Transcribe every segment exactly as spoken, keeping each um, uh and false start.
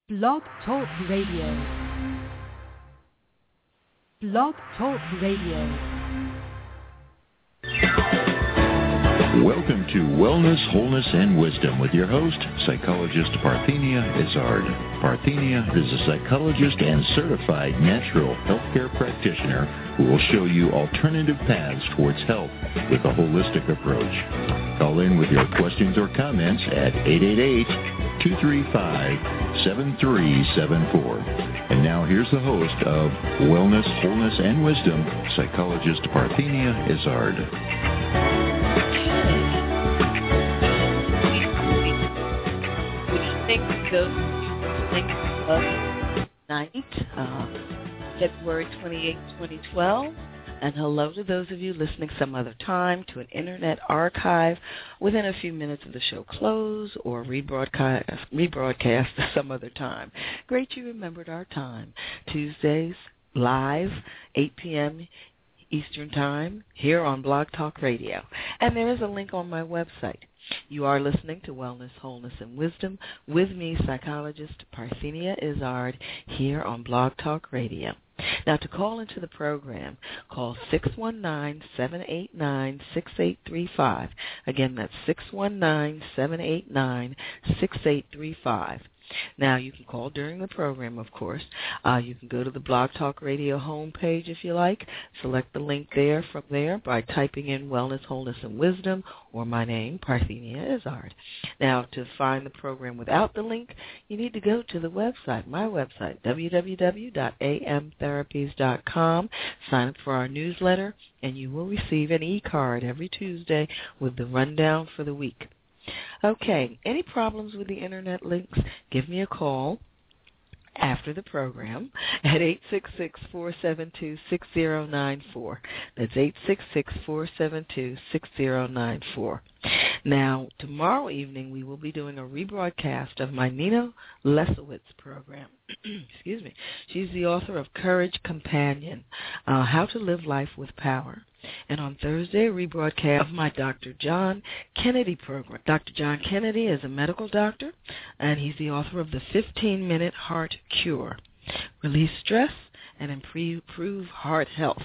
Blog Talk Radio. Blog Talk Radio. Welcome to Wellness, Wholeness, and Wisdom with your host, psychologist Parthenia Izzard. Parthenia is a psychologist and certified natural healthcare practitioner who will show you alternative paths towards health with a holistic approach. Call in with your questions or comments at eight eight eight, two three five, seven three seven four. And now here's the host of Wellness, Wholeness, and Wisdom, psychologist Parthenia Izzard. Those of night, uh, February twenty-eighth, twenty twelve, and hello to those of you listening some other time to an internet archive within a few minutes of the show close or rebroadcast, rebroadcast some other time. Great you remembered our time. Tuesdays, live, eight p.m. Eastern Time, here on Blog Talk Radio. And there is a link on my website. You are listening to Wellness, Wholeness, and Wisdom with me, psychologist Parthenia Izzard, here on Blog Talk Radio. Now, to call into the program, call six one nine, seven eight nine, six eight three five. Again, that's six one nine, seven eight nine, six eight three five. Now, you can call during the program, of course. Uh, you can go to the Blog Talk Radio homepage if you like. Select the link there from there by typing in Wellness, Wholeness, and Wisdom or my name, Parthenia Izzard. Now, to find the program without the link, you need to go to the website, my website, w w w dot a m therapies dot com. Sign up for our newsletter, and you will receive an e-card every Tuesday with the rundown for the week. Okay, any problems with the internet links, give me a call after the program at eight six six, four seven two, six zero nine four. That's eight six six, four seven two, six zero nine four. Now, tomorrow evening we will be doing a rebroadcast of my Nina Lesowitz program. Excuse me. She's the author of Courage Companion, uh, How to Live Life with Power. And on Thursday, a rebroadcast of my Doctor John Kennedy program. Doctor John Kennedy is a medical doctor, and he's the author of the fifteen-minute Heart Cure. Release stress and improve heart health.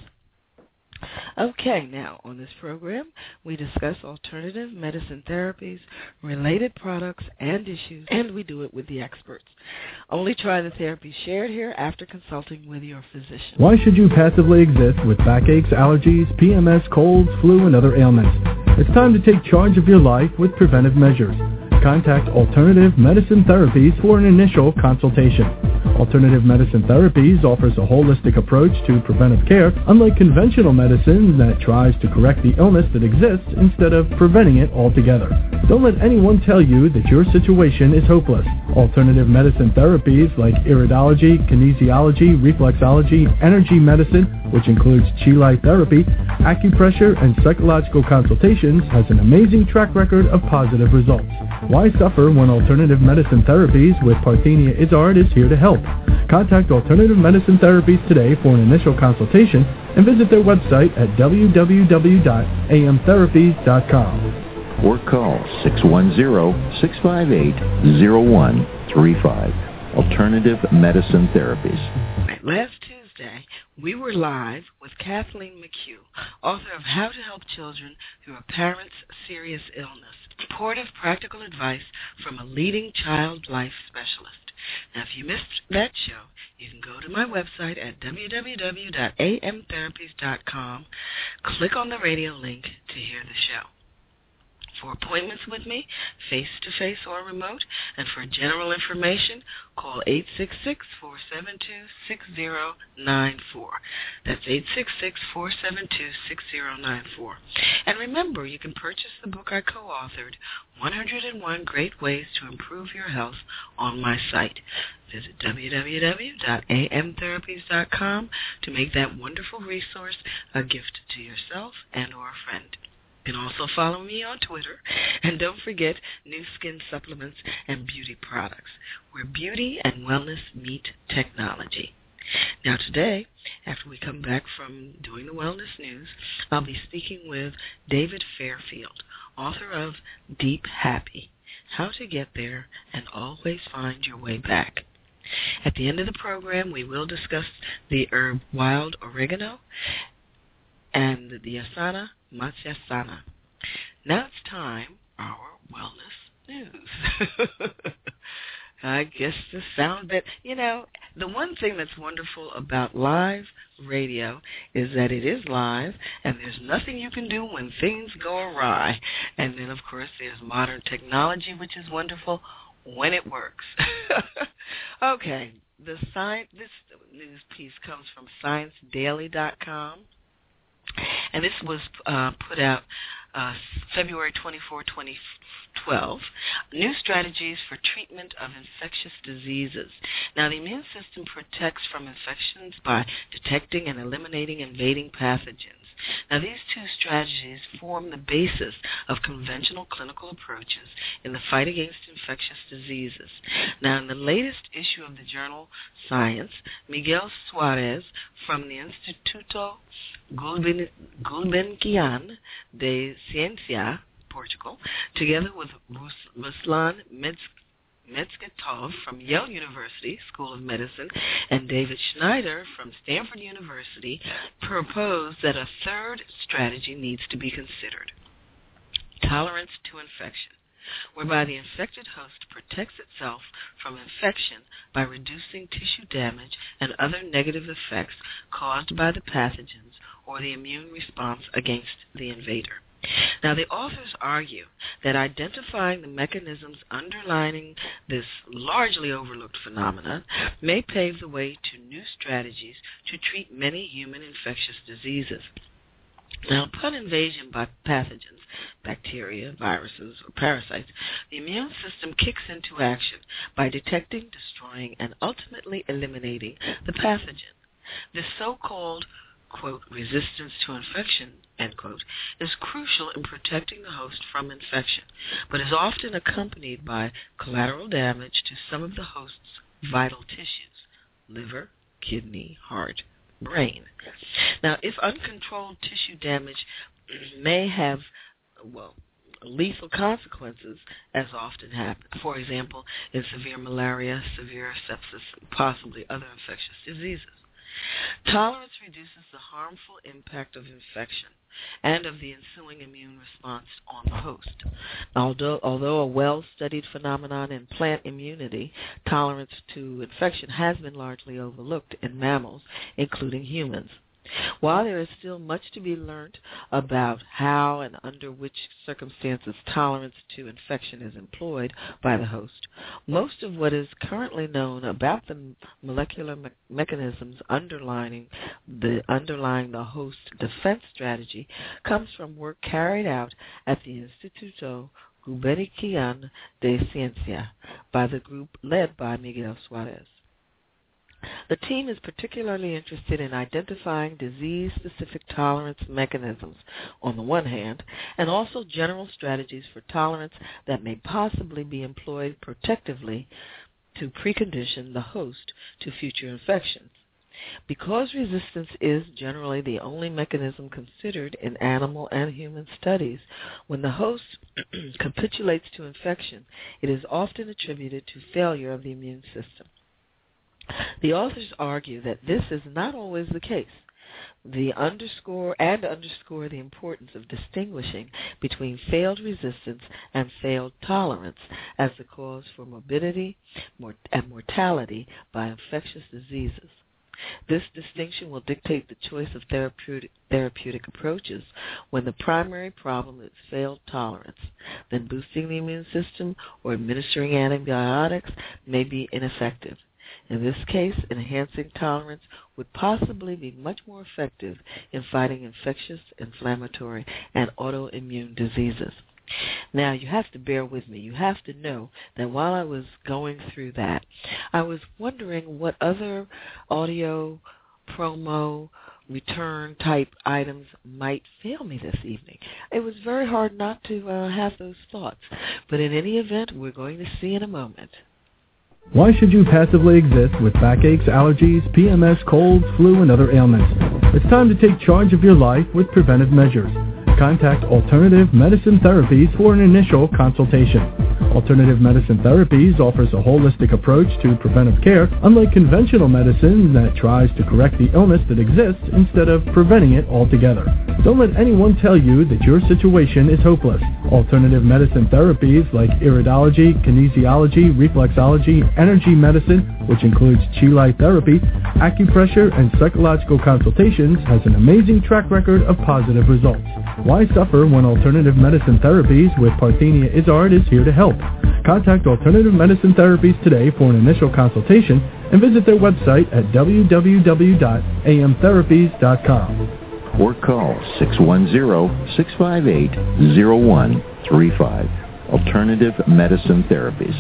Okay, now, on this program, we discuss alternative medicine therapies, related products, and issues, and we do it with the experts. Only try the therapy shared here after consulting with your physician. Why should you passively exist with backaches, allergies, P M S, colds, flu, and other ailments? It's time to take charge of your life with preventive measures. Contact Alternative Medicine Therapies for an initial consultation. Alternative Medicine Therapies offers a holistic approach to preventive care, unlike conventional medicine that tries to correct the illness that exists instead of preventing it altogether. Don't let anyone tell you that your situation is hopeless. Alternative medicine therapies like iridology, kinesiology, reflexology, energy medicine, which includes Chi Light therapy, acupressure, and psychological consultations, has an amazing track record of positive results. Why suffer when Alternative Medicine Therapies with Parthenia Izzard is here to help? Contact Alternative Medicine Therapies today for an initial consultation and visit their website at w w w dot a m therapies dot com. Or call six one zero, six five eight, zero one three five. Alternative Medicine Therapies. Last Tuesday, we were live with Kathleen McHugh, author of How to Help Children Through a Parent's Serious Illness. Supportive practical advice from a leading child life specialist. Now, if you missed that show, you can go to my website at w w w dot a m therapies dot com, click on the radio link to hear the show. For appointments with me, face-to-face or remote, and for general information, call eight six six, four seven two, six zero nine four. That's eight six six, four seven two, six zero nine four. And remember, you can purchase the book I co-authored, one hundred and one Great Ways to Improve Your Health, on my site. Visit w w w dot a m therapies dot com to make that wonderful resource a gift to yourself and or a friend. You can also follow me on Twitter, and don't forget New Skin Supplements and Beauty Products, where beauty and wellness meet technology. Now today, after we come back from doing the wellness news, I'll be speaking with David Fairfield, author of Deep Happy, How to Get There and Always Find Your Way Back. At the end of the program, we will discuss the herb wild oregano and the Asana Matsyasana. Now it's time for our wellness news. I guess the sound that, you know, the one thing that's wonderful about live radio is that it is live and there's nothing you can do when things go awry. And then, of course, there's modern technology, which is wonderful when it works. Okay, the science, this news piece comes from science daily dot com. And this was uh, put out uh, February twenty-fourth, twenty twelve. New strategies for treatment of infectious diseases. Now, the immune system protects from infections by detecting and eliminating invading pathogens. Now, these two strategies form the basis of conventional clinical approaches in the fight against infectious diseases. Now, in the latest issue of the journal Science, Miguel Suarez from the Instituto Gulbenkian de Ciencia, Portugal, together with Ruslan Metzgetov from Yale University School of Medicine and David Schneider from Stanford University, proposed that a third strategy needs to be considered: tolerance to infection, whereby the infected host protects itself from infection by reducing tissue damage and other negative effects caused by the pathogens or the immune response against the invader. Now, the authors argue that identifying the mechanisms underlying this largely overlooked phenomenon may pave the way to new strategies to treat many human infectious diseases. Now, upon invasion by pathogens, bacteria, viruses, or parasites, the immune system kicks into action by detecting, destroying, and ultimately eliminating the pathogen. This so-called, quote, resistance to infection, end quote, is crucial in protecting the host from infection, but is often accompanied by collateral damage to some of the host's vital tissues: liver, kidney, heart, brain. Now, if uncontrolled tissue damage may have, well, lethal consequences, as often happens, for example, in severe malaria, severe sepsis, and possibly other infectious diseases. Tolerance reduces the harmful impact of infection and of the ensuing immune response on the host. Although, although a well-studied phenomenon in plant immunity, tolerance to infection has been largely overlooked in mammals, including humans. While there is still much to be learned about how and under which circumstances tolerance to infection is employed by the host, most of what is currently known about the molecular me- mechanisms underlying the underlying the host defense strategy comes from work carried out at the Instituto Gulbenkian de Ciencia by the group led by Miguel Suarez. The team is particularly interested in identifying disease-specific tolerance mechanisms on the one hand, and also general strategies for tolerance that may possibly be employed protectively to precondition the host to future infections. Because resistance is generally the only mechanism considered in animal and human studies, when the host capitulates to infection, it is often attributed to failure of the immune system. The authors argue that this is not always the case. The underscore and underscore the importance of distinguishing between failed resistance and failed tolerance as the cause for morbidity and mortality by infectious diseases. This distinction will dictate the choice of therapeutic, therapeutic approaches when the primary problem is failed tolerance. Then boosting the immune system or administering antibiotics may be ineffective. In this case, enhancing tolerance would possibly be much more effective in fighting infectious, inflammatory, and autoimmune diseases. Now, you have to bear with me. You have to know that while I was going through that, I was wondering what other audio, promo, return type items might fail me this evening. It was very hard not to uh, have those thoughts. But in any event, we're going to see in a moment. Why should you passively exist with backaches, allergies, P M S, colds, flu, and other ailments? It's time to take charge of your life with preventive measures. Contact Alternative Medicine Therapies for an initial consultation. Alternative Medicine Therapies offers a holistic approach to preventive care, unlike conventional medicine that tries to correct the illness that exists instead of preventing it altogether. Don't let anyone tell you that your situation is hopeless. Alternative medicine therapies like iridology, kinesiology, reflexology, energy medicine, which includes Chi Light therapy, acupressure, and psychological consultations, has an amazing track record of positive results. Why suffer when Alternative Medicine Therapies with Parthenia Izzard is here to help? Contact Alternative Medicine Therapies today for an initial consultation and visit their website at w w w dot a m therapies dot com. Or call six one zero, six five eight, zero one three five. Alternative Medicine Therapies.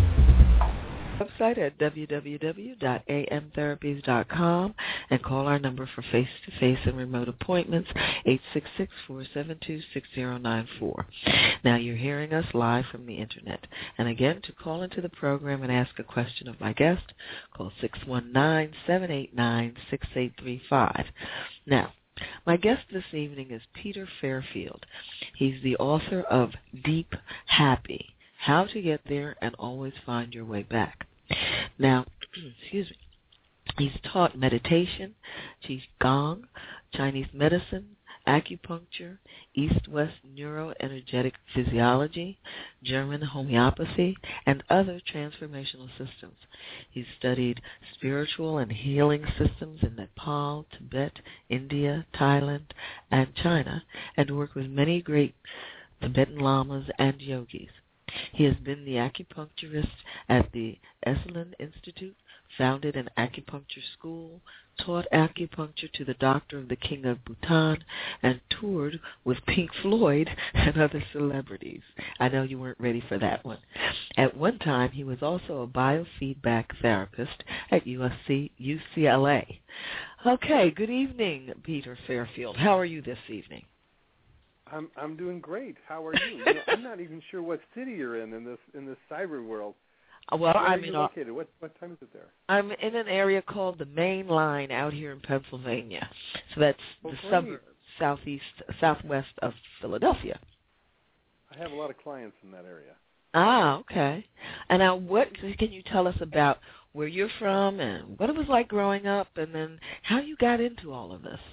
Website at w w w dot a m therapies dot com and call our number for face-to-face and remote appointments, eight six six, four seven two, six zero nine four. Now you're hearing us live from the Internet. And again, to call into the program and ask a question of my guest, call six one nine, seven eight nine, six eight three five. Now, my guest this evening is Peter Fairfield. He's the author of Deep Happy, How to Get There and Always Find Your Way Back. Now, excuse me, he's taught meditation, Qigong, Chinese medicine, acupuncture, East-West neuroenergetic physiology, German homeopathy, and other transformational systems. He's studied spiritual and healing systems in Nepal, Tibet, India, Thailand, and China, and worked with many great Tibetan lamas and yogis. He has been the acupuncturist at the Esalen Institute, founded an acupuncture school, taught acupuncture to the doctor of the King of Bhutan, and toured with Pink Floyd and other celebrities. I know you weren't ready for that one. At one time, he was also a biofeedback therapist at U S C, U C L A. Okay, good evening, Peter Fairfield. How are you this evening? I'm I'm doing great. How are you? you know, I'm not even sure what city you're in in this in this cyber world. Well, Where I'm are you in located? What what time is it there? I'm in an area called the Main Line out here in Pennsylvania. So that's oh, the great. suburb southeast southwest of Philadelphia. I have a lot of clients in that area. Ah, okay. And now, what can you tell us about where you're from and what it was like growing up, and then how you got into all of this?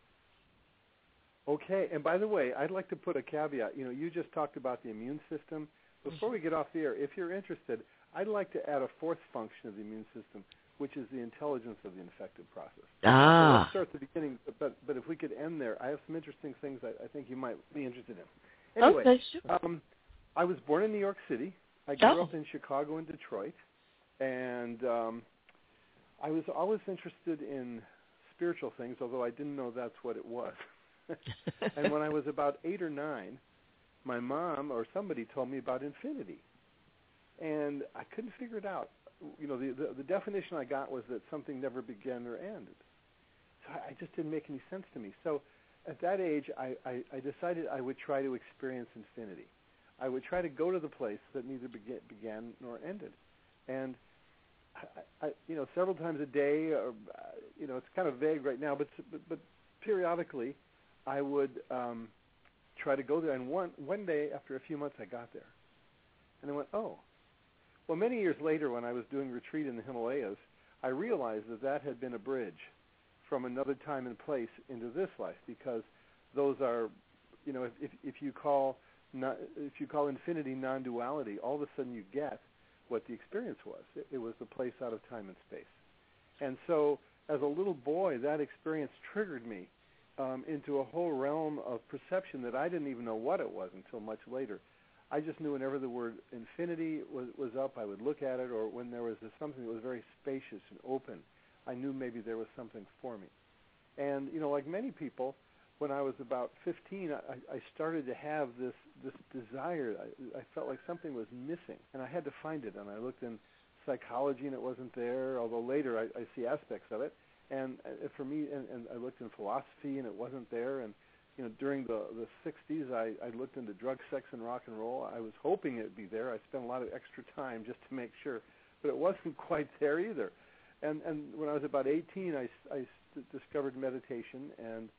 Okay, and by the way, I'd like to put a caveat. You know, you just talked about the immune system. Before we get off the air, if you're interested, I'd like to add a fourth function of the immune system, which is the intelligence of the infective process. Ah. So let's start at the beginning, but but if we could end there, I have some interesting things I, I think you might be interested in. Anyway, okay, sure. um, I was born in New York City. I grew oh. up in Chicago and Detroit, and um, I was always interested in spiritual things, although I didn't know that's what it was. And when I was about eight or nine, my mom or somebody told me about infinity, and I couldn't figure it out. You know, the, the, the definition I got was that something never began or ended. So I, I just didn't make any sense to me. So at that age, I, I, I decided I would try to experience infinity. I would try to go to the place that neither began, began nor ended. And, I, I, you know, several times a day, or, uh, you know, it's kind of vague right now, but but, but periodically, I would um, try to go there. And one one day, after a few months, I got there. And I went, oh. Well, many years later, when I was doing retreat in the Himalayas, I realized that that had been a bridge from another time and place into this life, because those are, you know, if if, if you call not, if you call infinity non-duality, all of a sudden you get what the experience was. It, it was the place out of time and space. And so, as a little boy, that experience triggered me Um, into a whole realm of perception that I didn't even know what it was until much later. I just knew whenever the word infinity was, was up, I would look at it, or when there was a, something that was very spacious and open, I knew maybe there was something for me. And, you know, like many people, when I was about fifteen, I, I started to have this, this desire. I, I felt like something was missing, and I had to find it. And I looked in psychology, and it wasn't there, although later I, I see aspects of it. And uh, for me, and, and I looked in philosophy, and it wasn't there. And you know, during the the sixties, I, I looked into drug, sex, and rock and roll. I was hoping it'd be there. I spent a lot of extra time just to make sure, but it wasn't quite there either. And and when I was about eighteen, I, I discovered meditation, and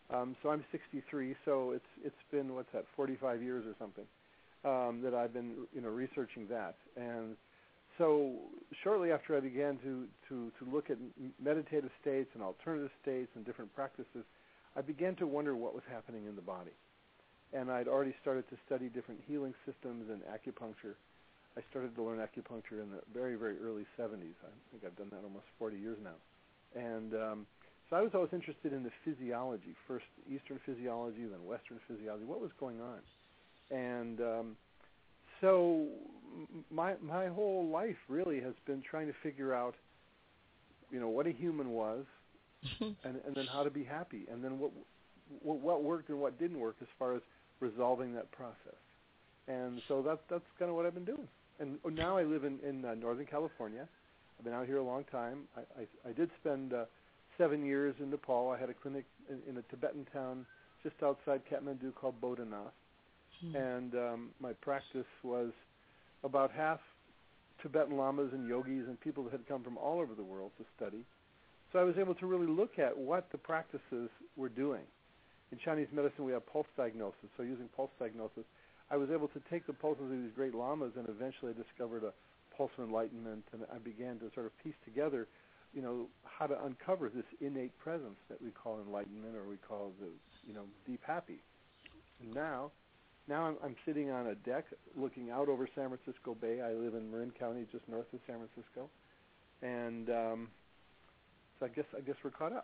Um, so I'm sixty-three, so it's it's been, what's that, forty-five years or something um, that I've been, you know, researching that. And so shortly after I began to, to, to look at meditative states and alternative states and different practices, I began to wonder what was happening in the body. And I'd already started to study different healing systems and acupuncture. I started to learn acupuncture in the very, very early seventies. I think I've done that almost forty years now. And um, so I was always interested in the physiology, first Eastern physiology, then Western physiology, what was going on. And um, so my my whole life really has been trying to figure out, you know, what a human was, and, and then how to be happy, and then what, what what worked and what didn't work as far as resolving that process. And so that's that's kind of what I've been doing. And now I live in, in uh, Northern California. I've been out here a long time. I, I, I did spend uh, seven years in Nepal. I had a clinic in, in a Tibetan town just outside Kathmandu called Bodhanath. Hmm. And um, my practice was about half Tibetan lamas and yogis and people that had come from all over the world to study. So I was able to really look at what the practices were doing. In Chinese medicine, we have pulse diagnosis. So using pulse diagnosis, I was able to take the pulses of these great lamas, and eventually I discovered a pulse of enlightenment, and I began to sort of piece together, you know, how to uncover this innate presence that we call enlightenment, or we call the, you know, deep happy. And now, now I'm, I'm sitting on a deck looking out over San Francisco Bay. I live in Marin County, just north of San Francisco, and um, so I guess I guess we're caught up.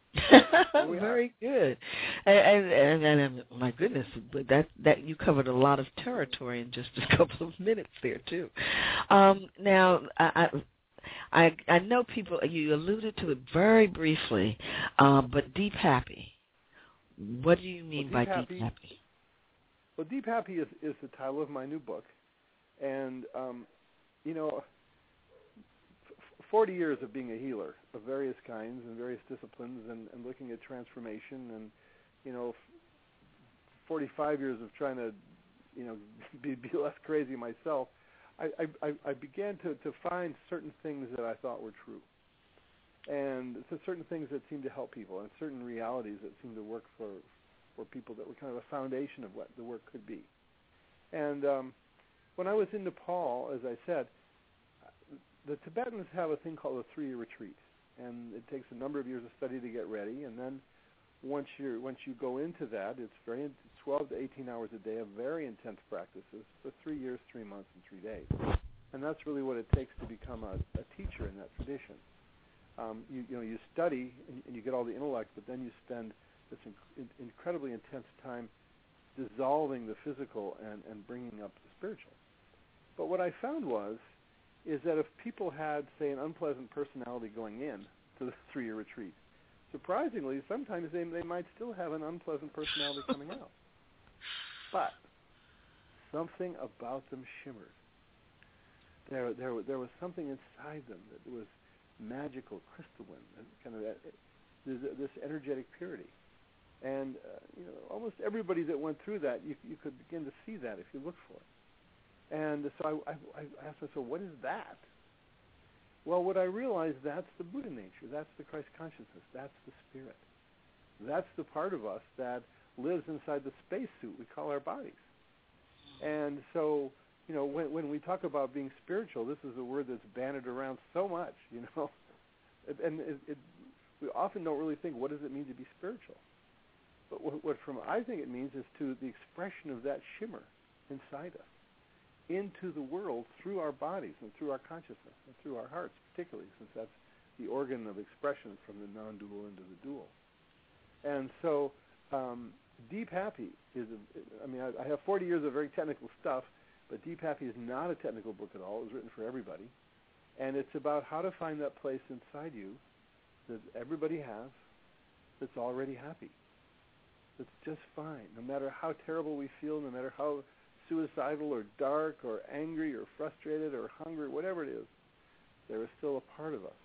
Very good, and, and, and, and my goodness, but that that you covered a lot of territory in just a couple of minutes there too. Um, now, I, I I know people. You alluded to it very briefly, um, but deep happy. What do you mean well, by happy, deep happy? Well, deep happy is is the title of my new book, and um, you know. forty years of being a healer of various kinds and various disciplines and, and looking at transformation and, you know, forty-five years of trying to, you know, be, be less crazy myself, I, I, I began to, to find certain things that I thought were true. And so certain things that seemed to help people and certain realities that seemed to work for, for people that were kind of a foundation of what the work could be. And um, when I was in Nepal, as I said, the Tibetans have a thing called a three-year retreat, and it takes a number of years of study to get ready. And then once you once you go into that, it's very twelve to eighteen hours a day of very intense practices for three years, three months, and three days. And that's really what it takes to become a, a teacher in that tradition. Um, you, you know, you study and, and you get all the intellect, but then you spend this inc- incredibly intense time dissolving the physical and, and bringing up the spiritual. But what I found was is that if people had, say, an unpleasant personality going in to the three-year retreat, surprisingly, sometimes they they might still have an unpleasant personality coming out. But something about them shimmered. There, there, there was something inside them that was magical, crystalline, kind of that, this energetic purity. And uh, you know, almost everybody that went through that, you you could begin to see that if you looked for it. And so I, I, I asked myself, what is that? Well, what I realized, that's the Buddha nature. That's the Christ consciousness. That's the spirit. That's the part of us that lives inside the spacesuit we call our bodies. And so, you know, when, when we talk about being spiritual, this is a word that's bandied around so much, you know. And it, it, we often don't really think, what does it mean to be spiritual? But what, what from I think it means is to the expression of that shimmer inside us into the world through our bodies and through our consciousness and through our hearts, particularly, since that's the organ of expression from the non-dual into the dual. And so um, Deep Happy is, a, I mean, I, I have forty years of very technical stuff, but Deep Happy is not a technical book at all. It was written for everybody. And it's about how to find that place inside you that everybody has that's already happy. That's just fine, no matter how terrible we feel, no matter how suicidal or dark or angry or frustrated or hungry, whatever it is, there is still a part of us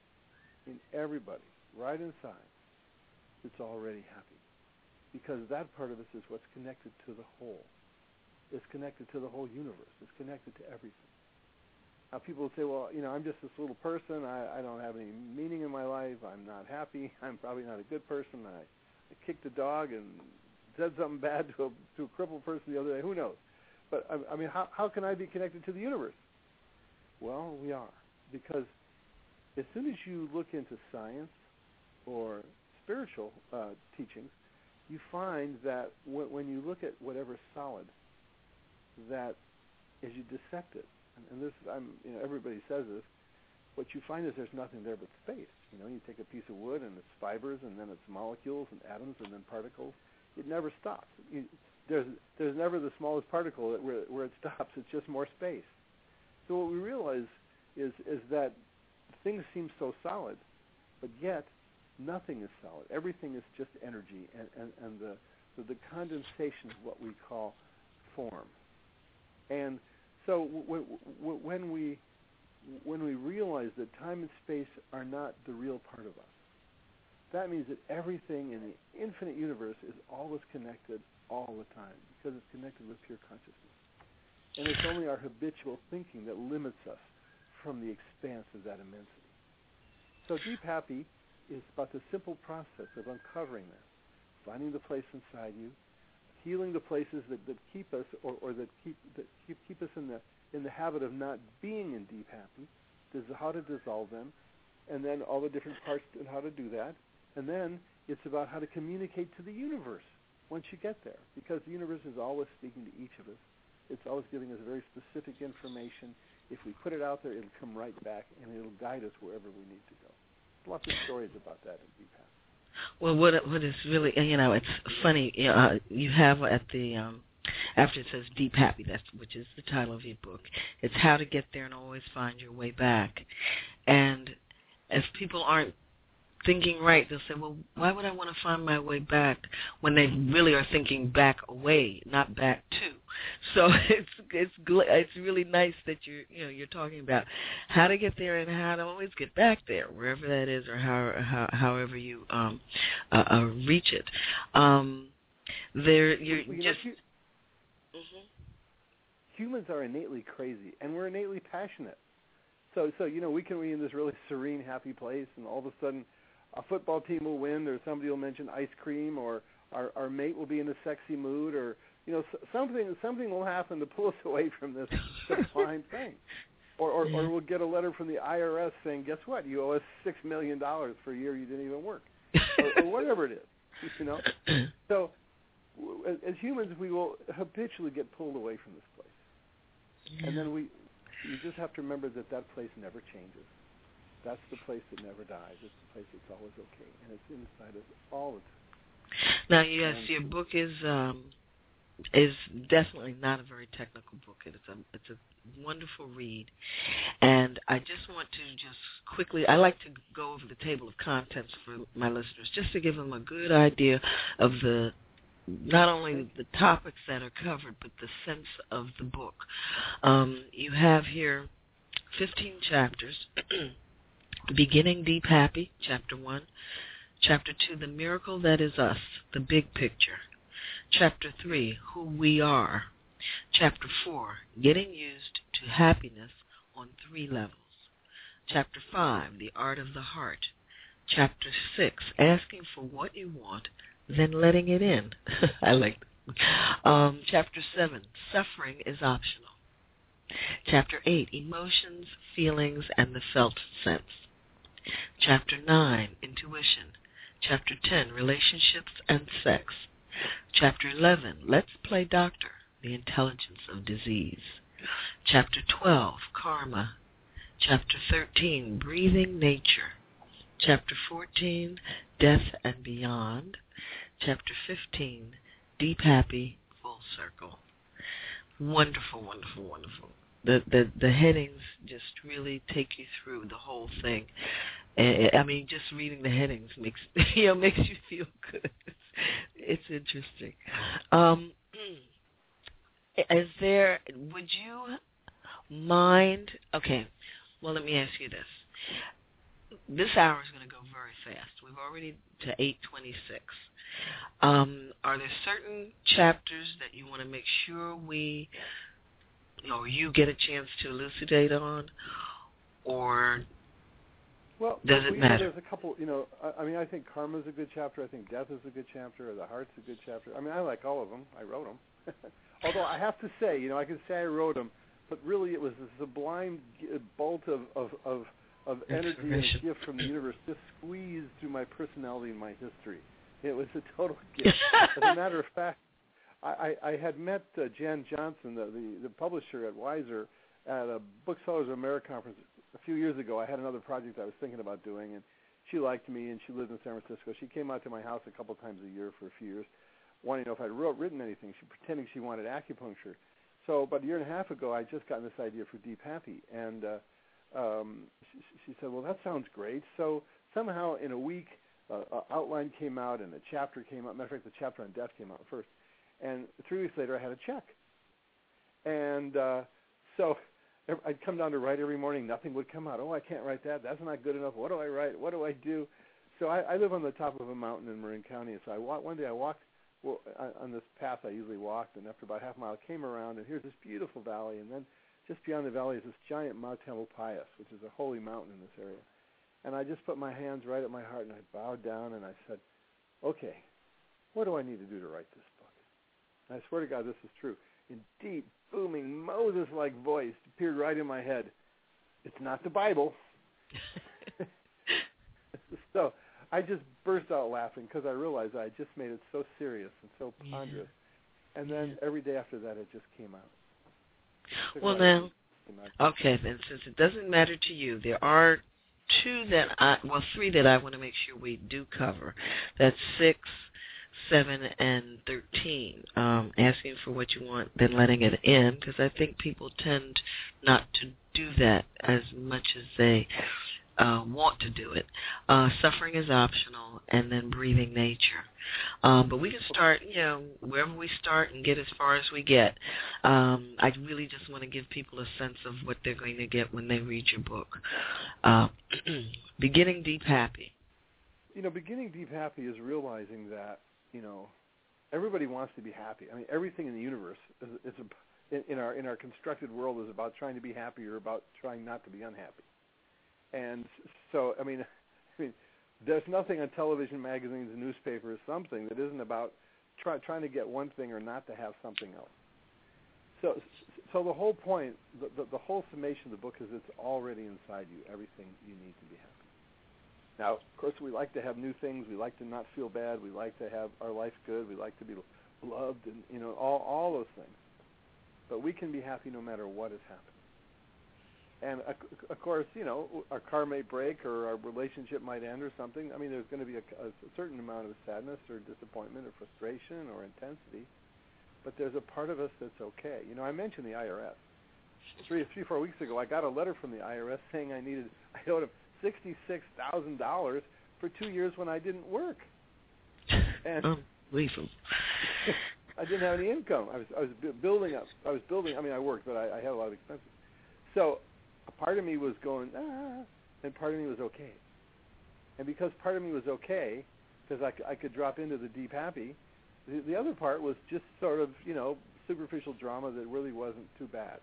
in everybody, right inside, that's already happy. Because that part of us is what's connected to the whole. It's connected to the whole universe. It's connected to everything. Now people will say, well, you know, I'm just this little person. I, I don't have any meaning in my life. I'm not happy. I'm probably not a good person. I, kicked a dog and said something bad to a, to a crippled person the other day. Who knows? But, I, I mean, how, how can I be connected to the universe? Well, we are. Because as soon as you look into science or spiritual uh, teachings, you find that w- when you look at whatever's solid, that as you dissect it, and, and this, I'm, you know, everybody says this, what you find is there's nothing there but space. You know, you take a piece of wood and it's fibers, and then it's molecules and atoms and then particles. It never stops. You, there's there's never the smallest particle that where where it stops. It's just more space. So what we realize is is that things seem so solid, but yet nothing is solid. Everything is just energy, and and, and the, the the condensation of what we call form. And so w- w- when we when we realize that time and space are not the real part of us, that means that everything in the infinite universe is always connected all the time, because it's connected with pure consciousness. And it's only our habitual thinking that limits us from the expanse of that immensity. So Deep Happy is about the simple process of uncovering that, finding the place inside you, healing the places that, that keep us or, or that keep that keep, keep us in the in the habit of not being in Deep Happy, how to dissolve them, and then all the different parts and how to do that. And then it's about how to communicate to the universe once you get there, because the universe is always speaking to each of us. It's always giving us very specific information. If we put it out there, it'll come right back, and it'll guide us wherever we need to go. Lots of stories about that in Deep Happy. Well, what what is really, you know, it's funny. Uh, you have at the um, after it says Deep Happy, that's which is the title of your book. It's how to get there and always find your way back. And if people aren't thinking right, they'll say, well, why would I want to find my way back when they really are thinking back away, not back to? So it's it's it's really nice that you're you know you're talking about how to get there and how to always get back there, wherever that is, or how, how however you um uh, uh, reach it. Um, there you're you just. Know, hu- mm-hmm. Humans are innately crazy, and we're innately passionate. So so you know we can be in this really serene, happy place, and all of a sudden a football team will win, or somebody will mention ice cream, or our, our mate will be in a sexy mood, or you know something something will happen to pull us away from this fine thing, or or, or we'll get a letter from the I R S saying, guess what, you owe us six million dollars for a year you didn't even work, or, or whatever it is, you know. So w- as humans, we will habitually get pulled away from this place, yeah. And then we you just have to remember that that place never changes. That's the place that never dies. It's the place that's always okay, and it's inside us all the time. Now, yes, and your book is um, is definitely not a very technical book. It's a it's a wonderful read, and I just want to just quickly. I like to go over the table of contents for my listeners, just to give them a good idea of the not only the topics that are covered, but the sense of the book. Um, you have here fifteen chapters. Beginning Deep Happy, Chapter one. Chapter two, The Miracle That Is Us, The Big Picture. Chapter three, Who We Are. Chapter four, Getting Used to Happiness on Three Levels. Chapter five, The Art of the Heart. Chapter six, Asking for What You Want, Then Letting It In. I like that. Um, chapter seven, Suffering is Optional. Chapter eight, Emotions, Feelings, and the Felt Sense. Chapter nine, Intuition. Chapter ten, Relationships and Sex. Chapter eleven, Let's Play Doctor, The Intelligence of Disease. Chapter twelve, Karma. Chapter thirteen, Breathing Nature. Chapter fourteen, Death and Beyond. Chapter fifteen, Deep Happy, Full Circle. Wonderful, wonderful, wonderful. The, the the headings just really take you through the whole thing. Uh, I mean, just reading the headings makes you know makes you feel good. It's, it's interesting. Um, is there? Would you mind? Okay. Well, let me ask you this. This hour is going to go very fast. We've already to eight twenty-six. Um, are there certain chapters that you want to make sure we, you know, you get a chance to elucidate on, or Well, does well, it you matter? Know, there's a couple, you know, I, I mean, I think Karma is a good chapter. I think Death is a good chapter. Or the Heart's a good chapter. I mean, I like all of them. I wrote them. Although I have to say, you know, I can say I wrote them, but really it was a sublime bolt of, of, of, of energy and a gift from the universe just squeezed through my personality and my history. It was a total gift. As a matter of fact, I, I, I had met uh, Jan Johnson, the, the, the publisher at Weiser, at a Booksellers of America conference a few years ago. I had another project I was thinking about doing, and she liked me, and she lived in San Francisco. She came out to my house a couple times a year for a few years, wanting to know if I'd wrote, written anything. She pretending she wanted acupuncture. So about a year and a half ago, I just got this idea for Deep Happy, and uh, um, she, she said, well, that sounds great. So somehow in a week, uh, an outline came out, and a chapter came out. Matter of fact, the chapter on death came out first. And three weeks later, I had a check. And uh, so I'd come down to write every morning. Nothing would come out. Oh, I can't write that. That's not good enough. What do I write? What do I do? So I, I live on the top of a mountain in Marin County. So I walk, one day I walked well, on this path I usually walked, and after about half a mile, I came around, and here's this beautiful valley. And then just beyond the valley is this giant Mount Tamalpais, which is a holy mountain in this area. And I just put my hands right at my heart, and I bowed down, and I said, okay, what do I need to do to write this book? And I swear to God, this is true. In deep, booming, Moses-like voice appeared right in my head. It's not the Bible. So I just burst out laughing because I realized I just made it so serious and so ponderous. Yeah. And then yeah. every day after that, it just came out. Well, now, okay, then since it doesn't matter to you, there are two that I, well, three that I want to make sure we do cover. That's six, seven, and thirteen. Um, asking for what you want, then letting it in, because I think people tend not to do that as much as they uh, want to do it. Uh, suffering is optional, and then breathing nature. Um, but we can start, you know, wherever we start and get as far as we get. Um, I really just want to give people a sense of what they're going to get when they read your book. Uh, beginning Deep Happy. You know, beginning Deep Happy is realizing that, you know, everybody wants to be happy. I mean, everything in the universe is, is a, in, in our in our constructed world is about trying to be happy or about trying not to be unhappy. And so, I mean, I mean, there's nothing on television, magazines, and newspapers, something that isn't about try, trying to get one thing or not to have something else. So, so the whole point, the, the, the whole summation of the book is it's already inside you, everything you need to be happy. Now, of course, we like to have new things. We like to not feel bad. We like to have our life good. We like to be loved, and you know, all all those things. But we can be happy no matter what is happening. And of course, you know, our car may break or our relationship might end or something. I mean, there's going to be a, a certain amount of sadness or disappointment or frustration or intensity. But there's a part of us that's okay. You know, I mentioned the I R S. Three, three, four weeks ago, I got a letter from the I R S saying I needed, I owed them sixty-six thousand dollars for two years when I didn't work. And oh, lethal. I didn't have any income. I was I was building up. I was building. I mean, I worked, but I, I had a lot of expenses. So a part of me was going, ah, and part of me was okay. And because part of me was okay, because I, I could drop into the Deep Happy, the, the other part was just sort of, you know, superficial drama that really wasn't too bad.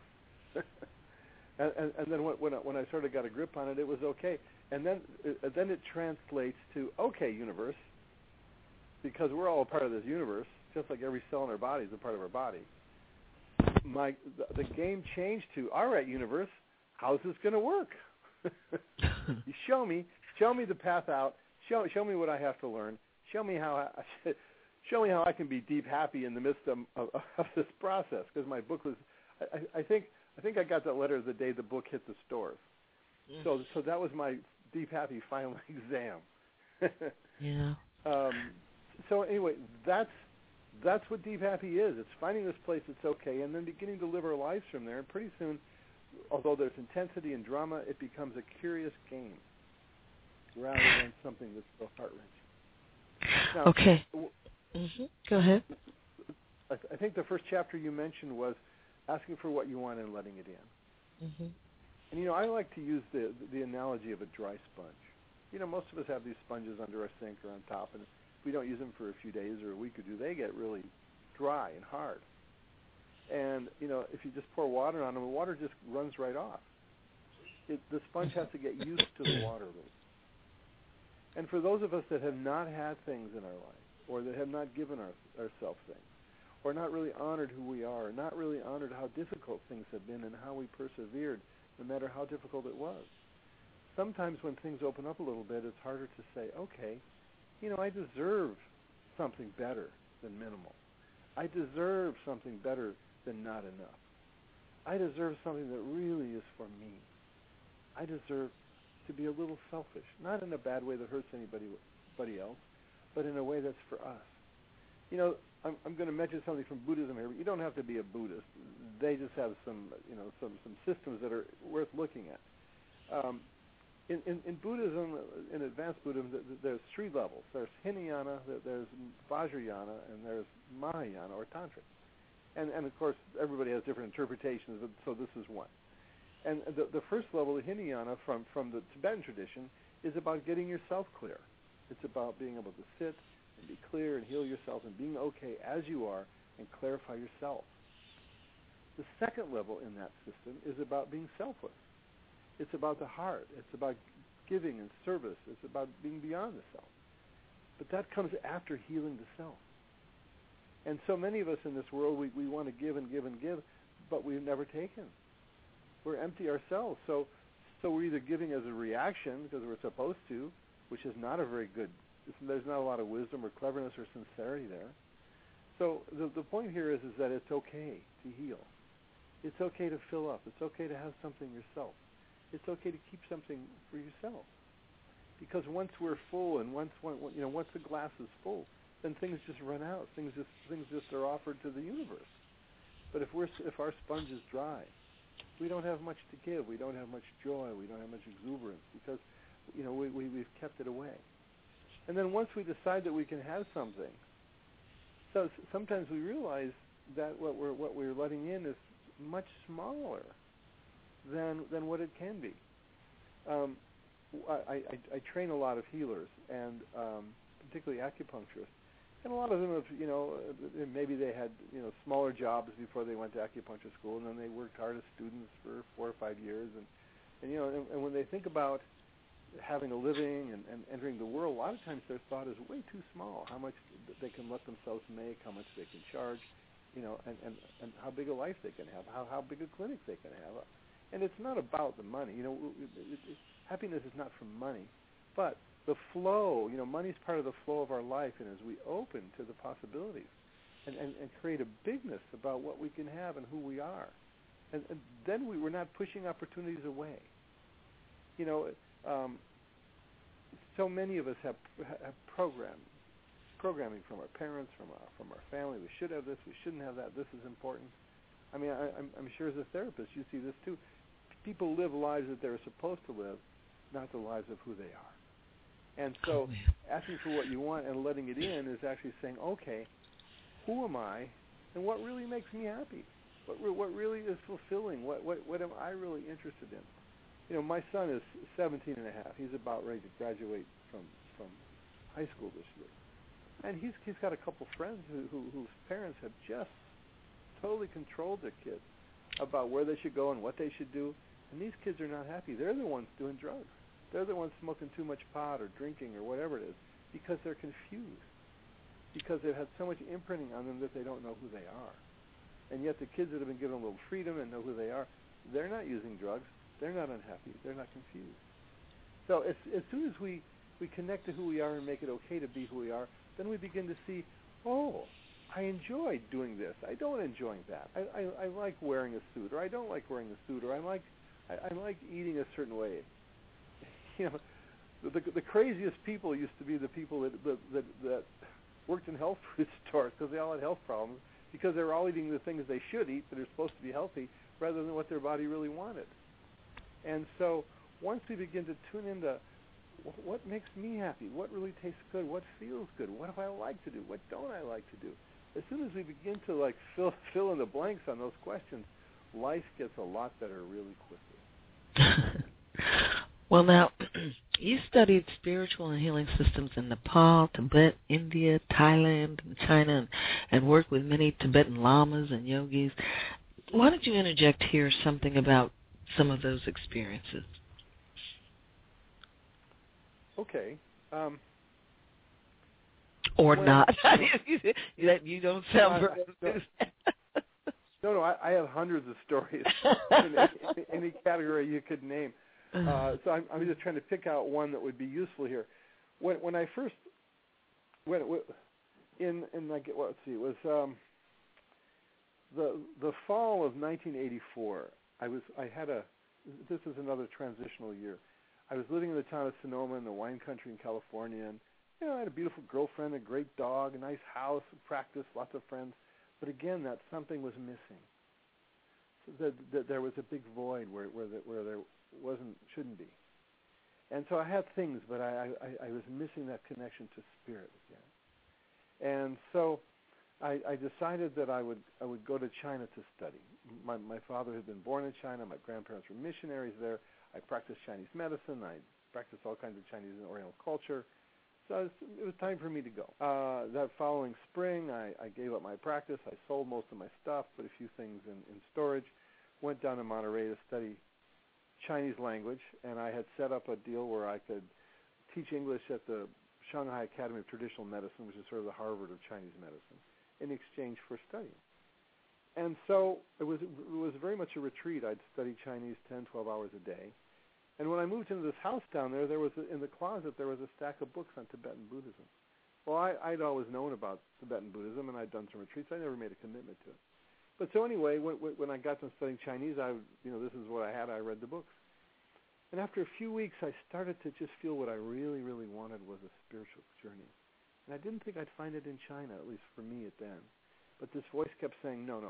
and, and, and then when, when, I, when I sort of got a grip on it, it was okay. And then, uh, then it translates to, okay, universe, because we're all a part of this universe, just like every cell in our body is a part of our body. My the, the game changed to, all right, universe, how's this going to work? You show me, show me the path out. Show show me what I have to learn. Show me how I, show me how I can be deep happy in the midst of, of, of this process. Because my book was, I, I think I think I got that letter the day the book hit the stores. Mm. So so that was my Deep Happy final exam. Yeah. Um, so anyway, that's. That's what Deep Happy is. It's finding this place that's okay and then beginning to live our lives from there. And pretty soon, although there's intensity and drama, it becomes a curious game rather than something that's so heart-wrenching. Now, okay. Mm-hmm. Go ahead. I, th- I think the first chapter you mentioned was asking for what you want and letting it in. Mm-hmm. And, you know, I like to use the, the analogy of a dry sponge. You know, most of us have these sponges under our sink or on top, and we don't use them for a few days or a week or two, they get really dry and hard. And, you know, if you just pour water on them, the water just runs right off. It, the sponge has to get used to the water loop. And for those of us that have not had things in our life, or that have not given our, ourselves things, or not really honored who we are, or not really honored how difficult things have been and how we persevered, no matter how difficult it was. Sometimes when things open up a little bit, it's harder to say, okay, you know, I deserve something better than minimal. I deserve something better than not enough. I deserve something that really is for me. I deserve to be a little selfish, not in a bad way that hurts anybody, anybody else, but in a way that's for us. You know, I'm, I'm going to mention something from Buddhism here, but you don't have to be a Buddhist. They just have some, you know, some, some systems that are worth looking at. Um, in, in, in Buddhism, in advanced Buddhism, there's three levels. There's Hinayana, there's Vajrayana, and there's Mahayana, or Tantra. And, and of course, everybody has different interpretations, so this is one. And the, the first level, the Hinayana, from, from the Tibetan tradition, is about getting yourself clear. It's about being able to sit and be clear and heal yourself and being okay as you are and clarify yourself. The second level in that system is about being selfless. It's about the heart. It's about giving and service. It's about being beyond the self. But that comes after healing the self. And so many of us in this world, we, we want to give and give and give, but we've never taken. We're empty ourselves. So so we're either giving as a reaction because we're supposed to, which is not a very good, there's not a lot of wisdom or cleverness or sincerity there. So the the point here is, is that it's okay to heal. It's okay to fill up. It's okay to have something yourself. It's okay to keep something for yourself. Because once we're full and once you know once the glass is full, then things just run out. Things just things just are offered to the universe. But if we're if our sponge is dry, we don't have much to give. We don't have much joy. We don't have much exuberance because, you know, we, we, we've kept it away. And then once we decide that we can have something, so sometimes we realize that what we're what we're letting in is much smaller than than what it can be. Um, I, I, I train a lot of healers, and um, particularly acupuncturists. And a lot of them have, you know, maybe they had, you know, smaller jobs before they went to acupuncture school, and then they worked hard as students for four or five years. And, and you know, and, and when they think about having a living and, and entering the world, a lot of times their thought is way too small, how much they can let themselves make, how much they can charge, you know, and, and, and how big a life they can have, how, how big a clinic they can have. And it's not about the money. You know, it, it, it, happiness is not from money, but the flow, you know, money's part of the flow of our life, and as we open to the possibilities and, and, and create a bigness about what we can have and who we are, and, and then we, we're not pushing opportunities away. You know, um, so many of us have, have programmed, programming from our parents, from our, from our family. We should have this, we shouldn't have that, this is important. I mean, I, I'm, I'm sure as a therapist you see this too. People live lives that they're supposed to live, not the lives of who they are. And so asking for what you want and letting it in is actually saying, okay, who am I and what really makes me happy? What re- what really is fulfilling? What, what what am I really interested in? You know, my son is seventeen and a half. He's about ready to graduate from, from high school this year. And he's he's got a couple friends who, who whose parents have just totally controlled their kids about where they should go and what they should do. And these kids are not happy. They're the ones doing drugs. They're the ones smoking too much pot or drinking or whatever it is because they're confused, because they've had so much imprinting on them that they don't know who they are. And yet the kids that have been given a little freedom and know who they are, they're not using drugs. They're not unhappy. They're not confused. So as, as soon as we, we connect to who we are and make it okay to be who we are, then we begin to see, oh, I enjoy doing this. I don't enjoy that. I, I, I like wearing a suit, or I don't like wearing a suit, or I like I, I like eating a certain way. You know, the, the, the craziest people used to be the people that that, that, that worked in health food stores because they all had health problems because they were all eating the things they should eat that are supposed to be healthy rather than what their body really wanted. And so once we begin to tune into what makes me happy, what really tastes good, what feels good, what do I like to do, what don't I like to do, as soon as we begin to like fill fill in the blanks on those questions, life gets a lot better really quickly. Well, now, you studied spiritual and healing systems in Nepal, Tibet, India, Thailand, and China, and, and worked with many Tibetan lamas and yogis. Why don't you interject here something about some of those experiences. Okay. Um, or when, not. you, you don't sound no, very... No, no, I, I have hundreds of stories in any, any category you could name. Uh, so I'm, I'm just trying to pick out one that would be useful here. When, when I first, when in in like well, let's see, it was um, the the fall of nineteen eighty-four. I was I had a this is another transitional year. I was living in the town of Sonoma in the wine country in California, and you know I had a beautiful girlfriend, a great dog, a nice house, practice, lots of friends. But again, that something was missing. So that, that there was a big void where where, the, where there wasn't shouldn't be. And so I had things, but I, I, I was missing that connection to spirit again. And so I, I decided that I would I would go to China to study. My my father had been born in China. My grandparents were missionaries there. I practiced Chinese medicine. I practiced all kinds of Chinese and Oriental culture. So it was, it was time for me to go. Uh, that following spring, I, I gave up my practice. I sold most of my stuff, put a few things in, in storage, went down to Monterey to study Chinese language, and I had set up a deal where I could teach English at the Shanghai Academy of Traditional Medicine, which is sort of the Harvard of Chinese medicine, in exchange for studying. And so it was, it was very much a retreat. I'd study Chinese ten, twelve hours a day. And when I moved into this house down there, there was a, in the closet there was a stack of books on Tibetan Buddhism. Well, I, I'd always known about Tibetan Buddhism, and I'd done some retreats. I never made a commitment to it. But so anyway, when, when I got done studying Chinese, I, you know, this is what I had. I read the books. And after a few weeks, I started to just feel what I really, really wanted was a spiritual journey. And I didn't think I'd find it in China, at least for me at then. But this voice kept saying, no, no,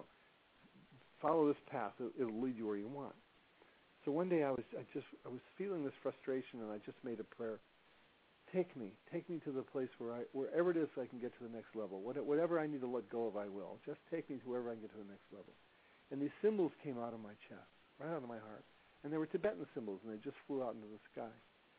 follow this path. It'll, it'll lead you where you want. So one day I was I just I was feeling this frustration, and I just made a prayer. Take me, take me to the place where I wherever it is I can get to the next level. Whatever I need to let go of, I will. Just take me to wherever I can get to the next level. And these symbols came out of my chest, right out of my heart, and they were Tibetan symbols, and they just flew out into the sky.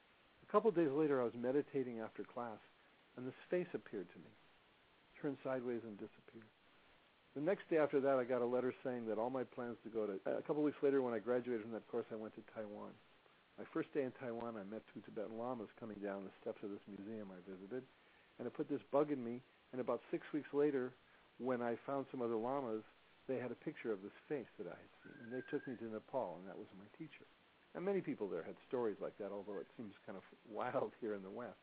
A couple of days later, I was meditating after class, and this face appeared to me, turned sideways and disappeared. The next day after that, I got a letter saying that all my plans to go to, a couple of weeks later when I graduated from that course, I went to Taiwan. My first day in Taiwan, I met two Tibetan lamas coming down the steps of this museum I visited, and it put this bug in me, and about six weeks later, when I found some other lamas, they had a picture of this face that I had seen, and they took me to Nepal, and that was my teacher. And many people there had stories like that, although it seems kind of wild here in the West.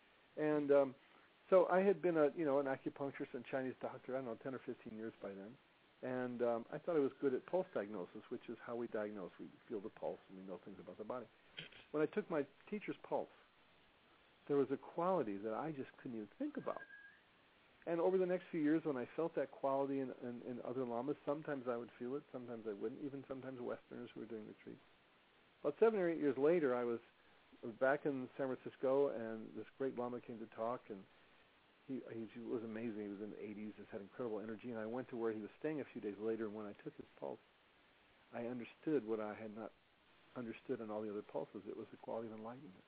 And um, So I had been a, you know, an acupuncturist and Chinese doctor, I don't know, ten or fifteen years by then. And um, I thought I was good at pulse diagnosis, which is how we diagnose. We feel the pulse and we know things about the body. When I took my teacher's pulse, there was a quality that I just couldn't even think about. And over the next few years, when I felt that quality in, in, in other lamas, sometimes I would feel it, sometimes I wouldn't, even sometimes Westerners who were doing retreats. About seven or eight years later, I was back in San Francisco, and this great lama came to talk, and He, he was amazing. He was in the eighties, just had incredible energy. And I went to where he was staying a few days later, and when I took his pulse, I understood what I had not understood in all the other pulses. It was the quality of enlightenment.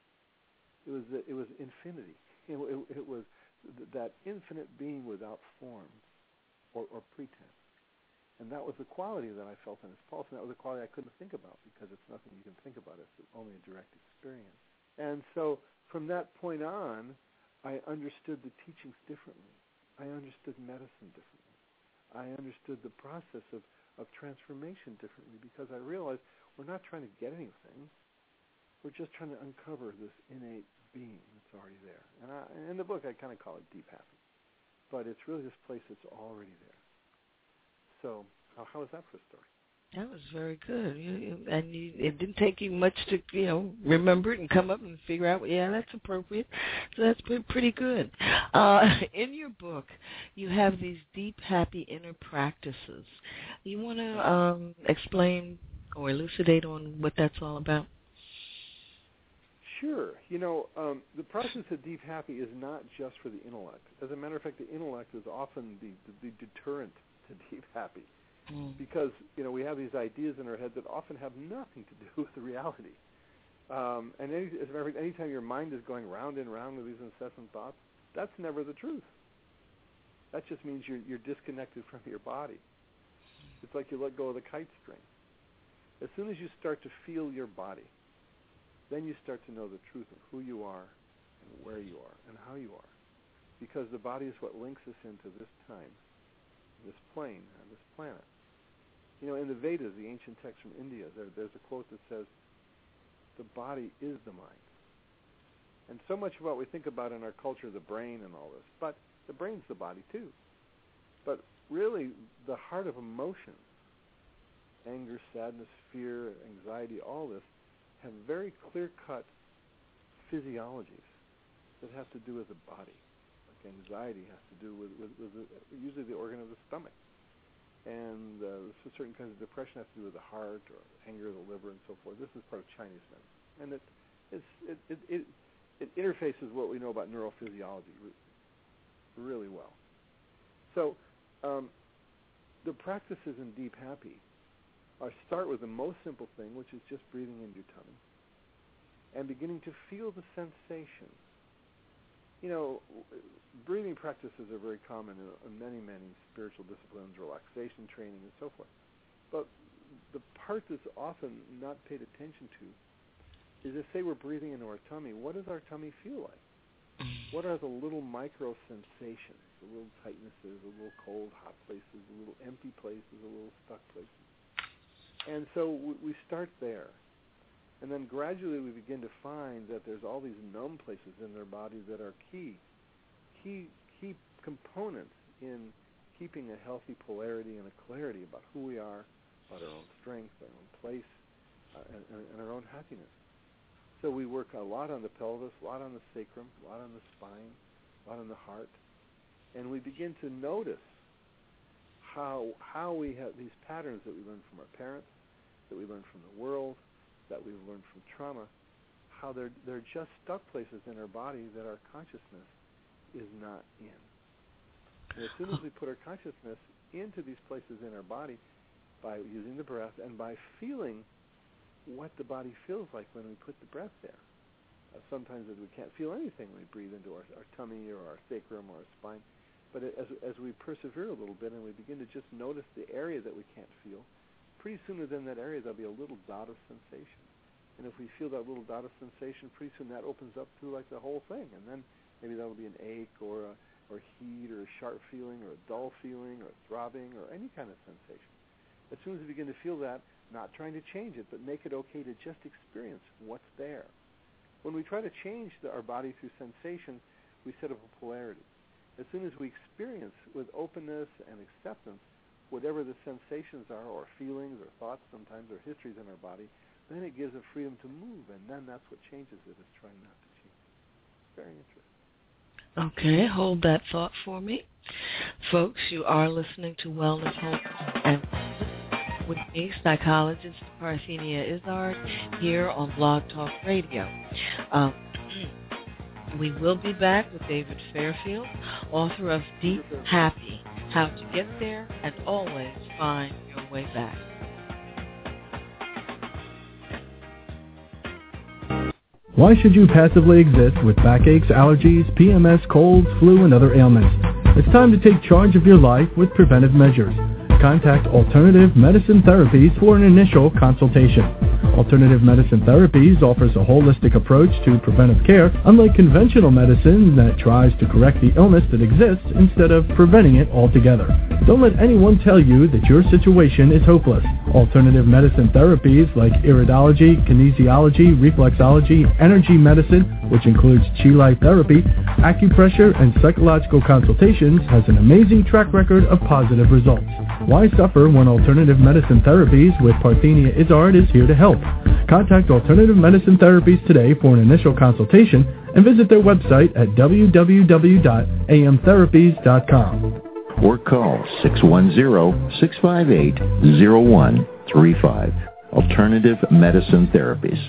It was the, it was infinity. It, it, it was th- that infinite being without form or, or pretense. And that was the quality that I felt in his pulse, and that was the quality I couldn't think about because it's nothing you can think about. It's only a direct experience. And so from that point on, I understood the teachings differently. I understood medicine differently. I understood the process of, of transformation differently because I realized we're not trying to get anything. We're just trying to uncover this innate being that's already there. And I, in the book, I kind of call it deep happy. But it's really this place that's already there. So how, how is that for a story? That was very good, you, and you, it didn't take you much to, you know, remember it and come up and figure out, yeah, that's appropriate. So that's been pretty good. Uh, in your book, you have these deep, happy inner practices. You want to um, explain or elucidate on what that's all about? Sure. You know, um, the process of deep happy is not just for the intellect. As a matter of fact, the intellect is often the, the, the deterrent to deep happy. Because, you know, we have these ideas in our head that often have nothing to do with the reality. Um, and any, as a matter of fact, anytime your mind is going round and round with these incessant thoughts, that's never the truth. That just means you're, you're disconnected from your body. It's like you let go of the kite string. As soon as you start to feel your body, then you start to know the truth of who you are and where you are and how you are. Because the body is what links us into this time, this plane, and this planet. You know, in the Vedas, the ancient text from India, there, there's a quote that says, the body is the mind. And so much of what we think about in our culture, the brain and all this, but the brain's the body too. But really, the heart of emotion, anger, sadness, fear, anxiety, all this, have very clear-cut physiologies that have to do with the body. Like anxiety has to do with, with, with the, usually the organ of the stomach. And uh, so certain kinds of depression have to do with the heart, or anger, the liver, and so forth. This is part of Chinese medicine. And it, it's, it, it, it, it interfaces what we know about neurophysiology re- really well. So um, the practices in Deep Happy are start with the most simple thing, which is just breathing into your tummy and beginning to feel the sensation. You know, breathing practices are very common in, in many, many spiritual disciplines, relaxation training, and so forth. But the part that's often not paid attention to is if, say, we're breathing into our tummy, what does our tummy feel like? What are the little micro sensations, the little tightnesses, the little cold, hot places, the little empty places, the little stuck places? And so we start there. And then gradually we begin to find that there's all these numb places in their body that are key, key, key components in keeping a healthy polarity and a clarity about who we are, about our own strength, our own place, uh, and, and our own happiness. So we work a lot on the pelvis, a lot on the sacrum, a lot on the spine, a lot on the heart, and we begin to notice how how we have these patterns that we learn from our parents, that we learn from the world, that we've learned from trauma, how they're they're just stuck places in our body that our consciousness is not in. And as soon as we put our consciousness into these places in our body by using the breath and by feeling what the body feels like when we put the breath there. Uh, sometimes we can't feel anything when we breathe into our, our tummy or our sacrum or our spine. But as, as we persevere a little bit and we begin to just notice the area that we can't feel, pretty soon within that area there'll be a little dot of sensation. And if we feel that little dot of sensation, pretty soon that opens up to like the whole thing. And then maybe that'll be an ache or a, or heat or a sharp feeling or a dull feeling or throbbing or any kind of sensation. As soon as we begin to feel that, not trying to change it, but make it okay to just experience what's there. When we try to change the, our body through sensation, we set up a polarity. As soon as we experience with openness and acceptance whatever the sensations are, or feelings, or thoughts sometimes, or histories in our body, then it gives a freedom to move, and then that's what changes it, is trying not to change. Very interesting. Okay, hold that thought for me. Folks, you are listening to Wellness, Wholeness, and with me, psychologist Parthenia Izzard, here on Blog Talk Radio. Um, we will be back with David Fairfield, author of Deep Happy, How to Get There and Always Find Your Way Back. Why should you passively exist with backaches, allergies, P M S, colds, flu, and other ailments? It's time to take charge of your life with preventive measures. Contact Alternative Medicine Therapies for an initial consultation. Alternative Medicine Therapies offers a holistic approach to preventive care, unlike conventional medicine that tries to correct the illness that exists instead of preventing it altogether. Don't let anyone tell you that your situation is hopeless. Alternative medicine therapies like iridology, kinesiology, reflexology, energy medicine, which includes Chi Life therapy, acupressure, and psychological consultations, has an amazing track record of positive results. Why suffer when Alternative Medicine Therapies with Parthenia Izzard is here to help? Contact Alternative Medicine Therapies today for an initial consultation and visit their website at w w w dot a m therapies dot com. Or call six one zero, six five eight, zero one three five. Alternative Medicine Therapies.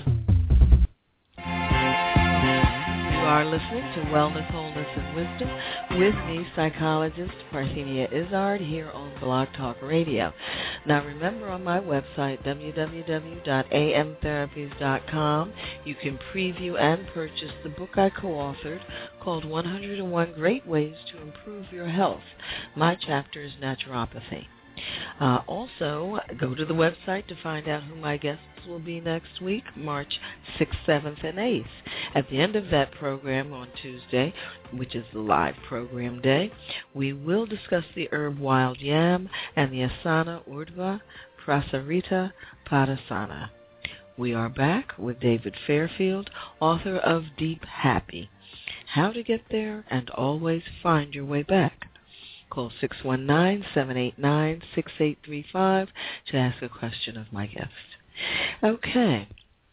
You are listening to Wellness, Wholeness, and Wisdom with me, psychologist Parthenia Izzard, here on Blog Talk Radio. Now remember, on my website, w w w dot a m therapies dot com, you can preview and purchase the book I co-authored called one hundred and one Great Ways to Improve Your Health. My chapter is naturopathy. Uh, also, go to the website to find out who my guests will be next week, March sixth, seventh, and eighth. At the end of that program on Tuesday, which is the live program day, we will discuss the herb wild yam and the Asana Urdhva Prasarita Padasana. We are back with David Fairfield, author of Deep Happy, How to Get There and Always Find Your Way Back. Call six one nine, seven eight nine, six eight three five to ask a question of my guest. Okay.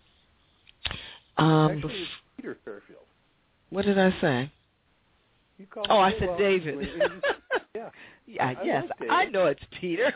Um, Actually, it's Peter Fairfield. What did I say? You called oh, me I said well, David. yeah. yeah, I yes, like David. I know it's Peter.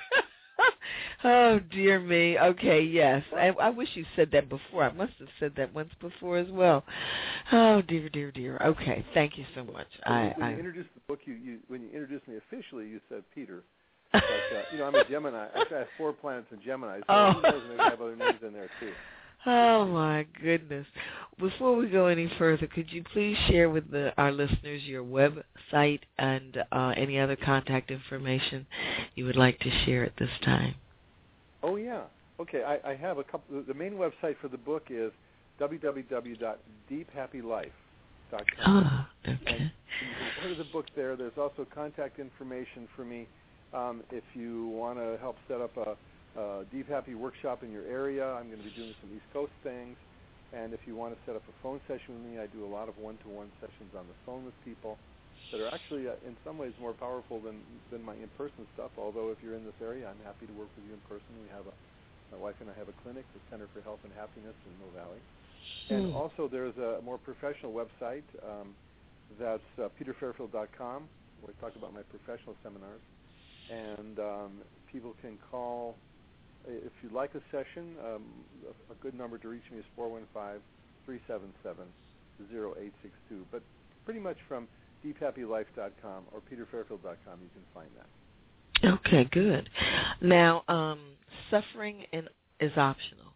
Oh, dear me. Okay, yes. I, I wish you said that before. I must have said that once before as well. Oh, dear, dear, dear. Okay, thank you so much. When, I, when I, you introduced the book, you, you when you introduced me officially, you said Peter. But, uh, you know, I'm a Gemini. Actually, I have four planets in Gemini, so oh. who knows, maybe I have other names in there, too. Oh, my goodness. Before we go any further, could you please share with the, our listeners your website and uh, any other contact information you would like to share at this time? Oh, yeah. Okay, I, I have a couple. The main website for the book is w w w dot deep happy life dot com. Oh, okay. And you can order the book there. There's also contact information for me um, if you want to help set up a, a Deep Happy workshop in your area. I'm going to be doing some East Coast things. And if you want to set up a phone session with me, I do a lot of one-to-one sessions on the phone with people that are actually, uh, in some ways, more powerful than, than my in-person stuff. Although if you're in this area, I'm happy to work with you in person. We have a, my wife and I have a clinic, the Center for Health and Happiness in Mill Valley. And Hmm. also there's a more professional website um, that's uh, peter fairfield dot com, where I talk about my professional seminars. And um, people can call, if you'd like a session, um, a, a good number to reach me is four one five, three seven seven, zero eight six two. But pretty much from deep happy life dot com or peter fairfield dot com, you can find that. Okay, good. Now, um, suffering in, is optional.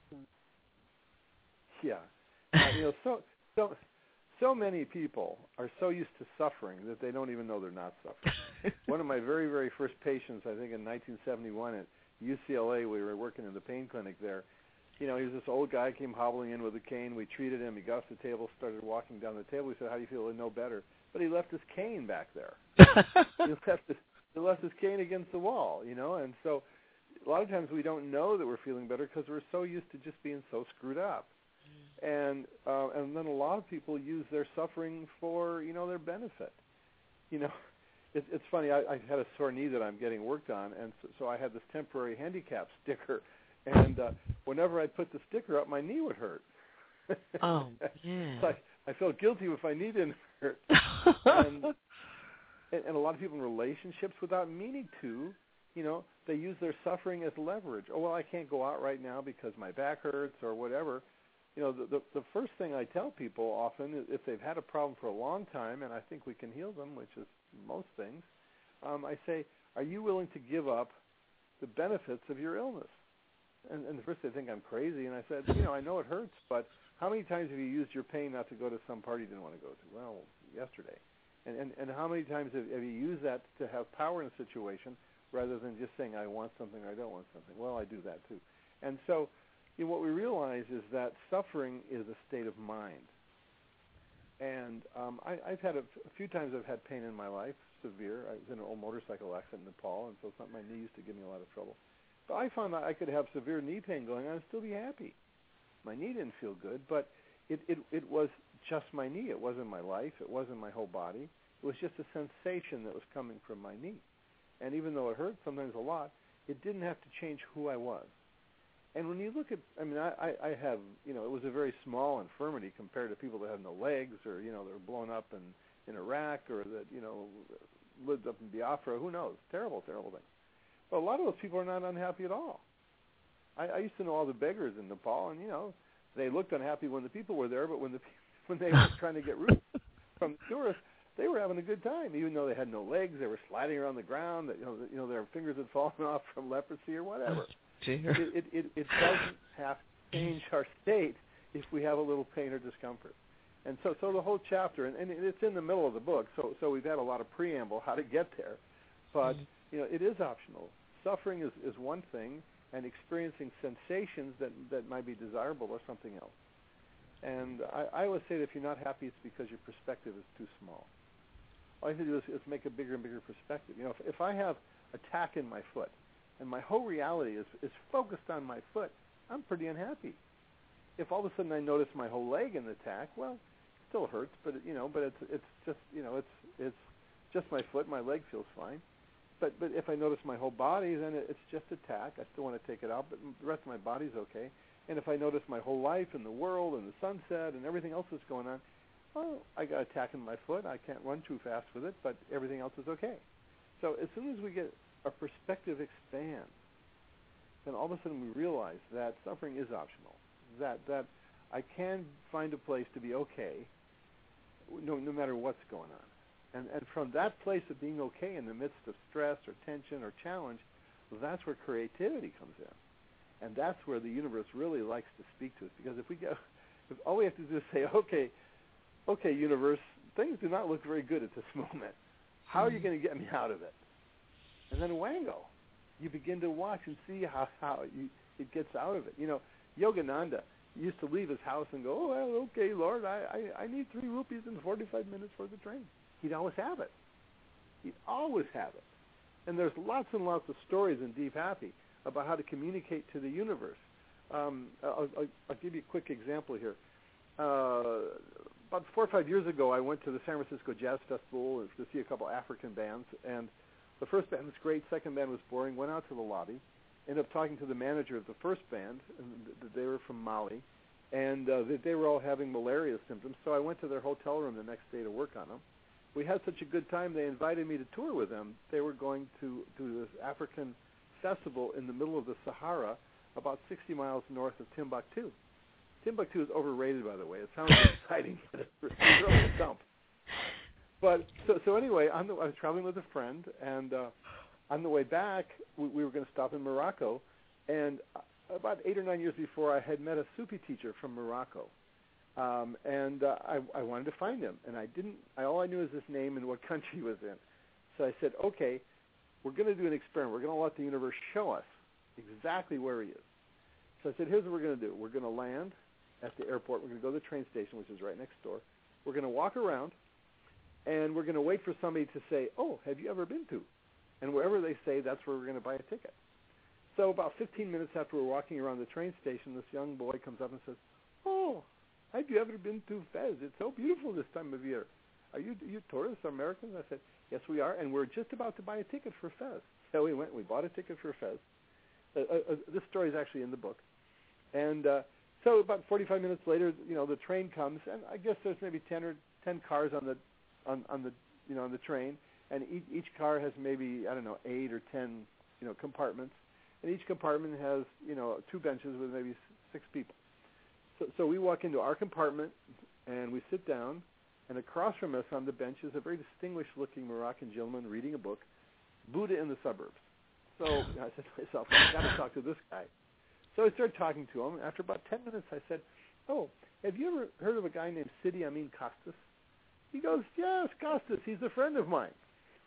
Yeah. Uh, you know, so so so many people are so used to suffering that they don't even know they're not suffering. One of my very, very first patients, I think in nineteen seventy-one at U C L A, we were working in the pain clinic there. You know, he was this old guy, came hobbling in with a cane. We treated him. He got off the table, started walking down the table. We said, how do you feel? No better. But he left his cane back there. he, left his, he left his cane against the wall, you know. And so a lot of times we don't know that we're feeling better because we're so used to just being so screwed up. And uh, and then a lot of people use their suffering for, you know, their benefit. You know, it, it's funny. I, I had a sore knee that I'm getting worked on, and so, so I had this temporary handicap sticker. And uh, whenever I put the sticker up, my knee would hurt. Oh, yeah. So I, I felt guilty if my knee didn't hurt. and, and, and a lot of people in relationships, without meaning to, you know, they use their suffering as leverage. Oh, well, I can't go out right now because my back hurts or whatever. You know, the, the, the first thing I tell people often is if they've had a problem for a long time, and I think we can heal them, which is most things, um, I say, are you willing to give up the benefits of your illness? And, and first they think I'm crazy, and I said, you know, I know it hurts, but how many times have you used your pain not to go to some party you didn't want to go to? Well, yesterday. And, and, and how many times have, have you used that to have power in a situation rather than just saying I want something or I don't want something? Well, I do that too. And so you know, what we realize is that suffering is a state of mind. And um, I, I've had a, a few times I've had pain in my life, severe. I was in an old motorcycle accident in Nepal, and so something my knee used to give me a lot of trouble. But I found that I could have severe knee pain going on and still be happy. My knee didn't feel good, but it, it, it was just my knee. It wasn't my life. It wasn't my whole body. It was just a sensation that was coming from my knee. And even though it hurt sometimes a lot, it didn't have to change who I was. And when you look at, I mean, I, I have, you know, it was a very small infirmity compared to people that have no legs or, you know, they're blown up in, in Iraq or that, you know, lived up in Biafra. Who knows? Terrible, terrible thing. But a lot of those people are not unhappy at all. I, I used to know all the beggars in Nepal, and, you know, they looked unhappy when the people were there, but when the when they were trying to get root from the tourists, they were having a good time, even though they had no legs. They were sliding around the ground. That, you know, the, you know, their fingers had fallen off from leprosy or whatever. It, it, it, it doesn't have to change our state if we have a little pain or discomfort. And so, so the whole chapter, and, and it's in the middle of the book, so so we've had a lot of preamble how to get there. But, you know, it is optional. suffering is, is one thing, and experiencing sensations that, that might be desirable are something else. And I, I always say that if you're not happy, it's because your perspective is too small. All you have to do is, is make a bigger and bigger perspective. You know, if, if I have a tack in my foot, and my whole reality is, is focused on my foot, I'm pretty unhappy. If all of a sudden I notice my whole leg in the tack, well, it still hurts, but it, you know, but it's it's just you know it's it's just my foot. My leg feels fine. But but if I notice my whole body, then it, it's just a tack. I still want to take it out, but the rest of my body's okay. And if I notice my whole life and the world and the sunset and everything else that's going on, well, I got a tack in my foot. I can't run too fast with it, but everything else is okay. So as soon as we get our perspective expands, then all of a sudden we realize that suffering is optional, that that I can find a place to be okay no, no matter what's going on. And, and from that place of being okay in the midst of stress or tension or challenge, well, that's where creativity comes in. And that's where the universe really likes to speak to us, because if we go, if all we have to do is say, okay, okay, universe, things do not look very good at this moment. How are you going to get me out of it? And then wango. You begin to watch and see how, how you, it gets out of it. You know, Yogananda used to leave his house and go, oh, well, okay, Lord, I, I, I need three rupees and forty-five minutes for the train. He'd always have it. He'd always have it. And there's lots and lots of stories in Deep Happy about how to communicate to the universe. Um, I'll, I'll, I'll give you a quick example here. Uh, about four or five years ago, I went to the San Francisco Jazz Festival to see a couple African bands, and the first band was great, second band was boring, went out to the lobby, ended up talking to the manager of the first band, and they were from Mali, and uh, they, they were all having malaria symptoms, so I went to their hotel room the next day to work on them. We had such a good time, they invited me to tour with them. They were going to, to this African festival in the middle of the Sahara, about sixty miles north of Timbuktu. Timbuktu is overrated, by the way. It sounds exciting, but it's really a dump. But so, so anyway, I'm the, I was traveling with a friend, and uh, on the way back, we, we were going to stop in Morocco. And about eight or nine years before, I had met a Sufi teacher from Morocco, um, and uh, I, I wanted to find him. And I didn't. I, all I knew is his name and what country he was in. So I said, okay, we're going to do an experiment. We're going to let the universe show us exactly where he is. So I said, here's what we're going to do. We're going to land at the airport. We're going to go to the train station, which is right next door. We're going to walk around, and we're going to wait for somebody to say, oh, have you ever been to? And wherever they say, that's where we're going to buy a ticket. So about fifteen minutes after we're walking around the train station, this young boy comes up and says, oh, have you ever been to Fez? It's so beautiful this time of year. Are you, are you tourists or Americans? I said, yes, we are, and we're just about to buy a ticket for Fez. So we went, we bought a ticket for Fez. Uh, uh, this story is actually in the book. And uh, so about forty-five minutes later, you know, the train comes, and I guess there's maybe ten or ten cars on the on, on the you know on the train, and each, each car has maybe I don't know eight or ten you know compartments, and each compartment has you know two benches with maybe six people. So, so we walk into our compartment, and we sit down, and across from us on the bench is a very distinguished-looking Moroccan gentleman reading a book, Buddha in the Suburbs. So I said to myself, I've got to talk to this guy. So I started talking to him. After about ten minutes, I said, oh, have you ever heard of a guy named Sidi Amin Costas? He goes, yes, Costas. He's a friend of mine.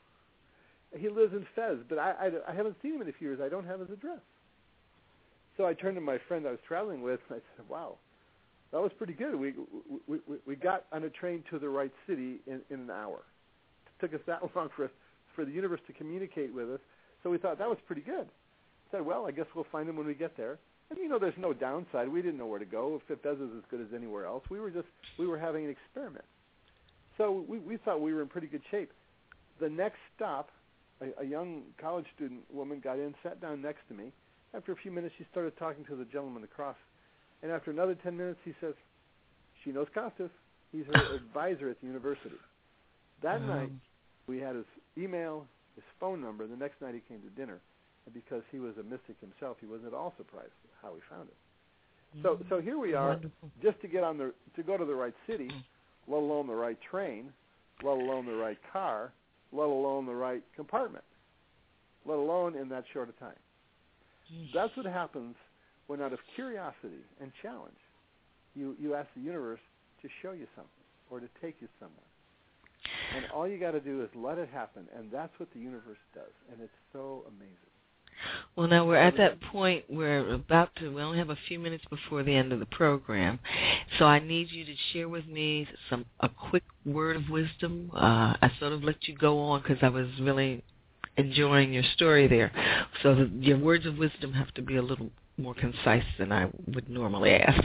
He lives in Fez, but I, I, I haven't seen him in a few years. I don't have his address. So I turned to my friend I was traveling with, and I said, wow, that was pretty good. We we, we, we got on a train to the right city in, in an hour. It took us that long for us, for the universe to communicate with us. So we thought that was pretty good. I said, well, I guess we'll find him when we get there. And, you know, there's no downside. We didn't know where to go. If Fez is as good as anywhere else. We were just, we were having an experiment. So we, we thought we were in pretty good shape. The next stop, a, a young college student woman got in, sat down next to me. After a few minutes, she started talking to the gentleman across. And after another ten minutes, he says, she knows Costas. He's her advisor at the university. That um. night, we had his email, his phone number. The next night he came to dinner. And because he was a mystic himself, he wasn't at all surprised how we found it. So, so here we are, Wonderful. just to get on the to go to the right city, let alone the right train, let alone the right car, let alone the right compartment, let alone in that short a time. That's what happens when, out of curiosity and challenge, you you ask the universe to show you something or to take you somewhere. And all you got to do is let it happen, and that's what the universe does, and it's so amazing. Well, now we're at that point where we're about to, we only have a few minutes before the end of the program, so I need you to share with me some a quick word of wisdom. Uh, I sort of let you go on because I was really enjoying your story there. So the, your words of wisdom have to be a little more concise than I would normally ask.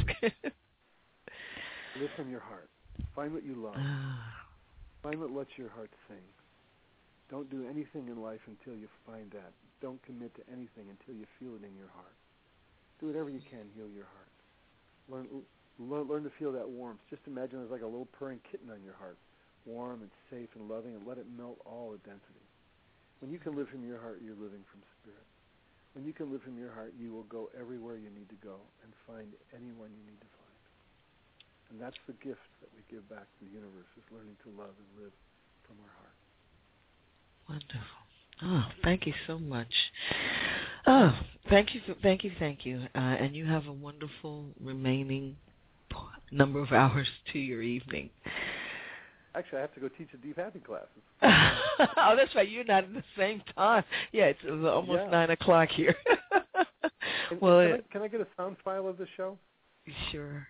Live from your heart. Find what you love. Find what lets your heart sing. Don't do anything in life until you find that. Don't commit to anything until you feel it in your heart. Do whatever you can, heal your heart. Learn, learn, learn to feel that warmth. Just imagine there's like a little purring kitten on your heart, warm and safe and loving, and let it melt all the density. When you can live from your heart, you're living from spirit. When you can live from your heart, you will go everywhere you need to go and find anyone you need to find. And that's the gift that we give back to the universe, is learning to love and live from our heart. Wonderful. Oh, thank you so much. Oh, thank you, thank you, thank you. Uh, and you have a wonderful remaining number of hours to your evening. Actually, I have to go teach the deep happy classes. Oh, that's right. You're not at the same time. Yeah, it's almost yeah. nine o'clock here. and, well, can, I, can I get a sound file of the show? Sure.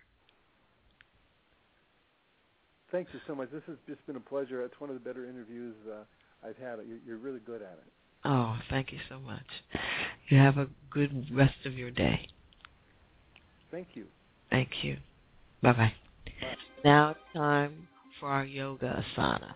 Thank you so much. This has just been a pleasure. It's one of the better interviews uh, I've had. You're, you're really good at it. Oh, thank you so much. You have a good rest of your day. Thank you. Thank you. Bye-bye. Bye. Now it's time for our yoga asana.